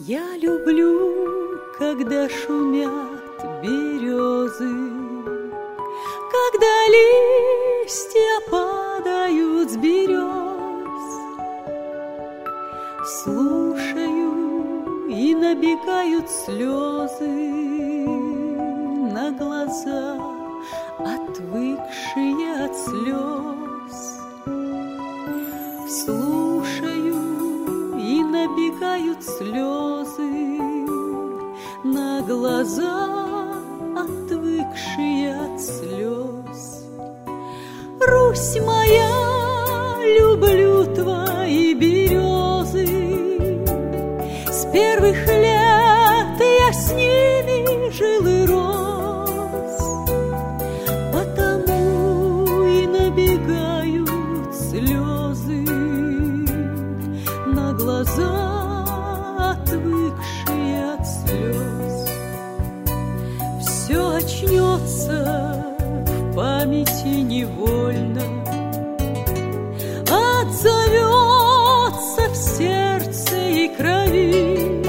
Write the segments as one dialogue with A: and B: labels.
A: Я люблю, когда шумят березы, когда листья падают с берез. Слушаю, и набегают слезы на глаза, отвыкшие от слез. Слушаю, и набегают слезы на глаза, отвыкшие от слез. Русь моя, люблю твои березы, с первых лет я с ними жил и рос, потому и набегают слезы на глаза, отвыкшие от слез. Все очнется в памяти невольно, отзовется в сердце и крови,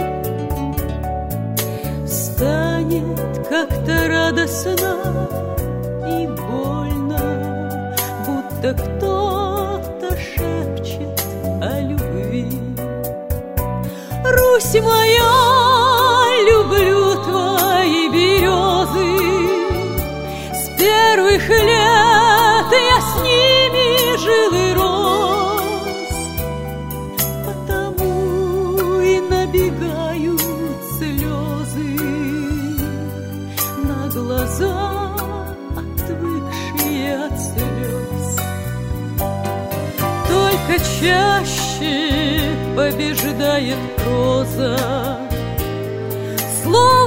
A: станет как-то радостно и больно, будто кто-то шепчет о любви. Русь моя, люблю твои березы, с первых лет я с ними жил и рос, потому и набегают слезы на глаза, отвыкшие от слез. Только чаще побеждает проза, слово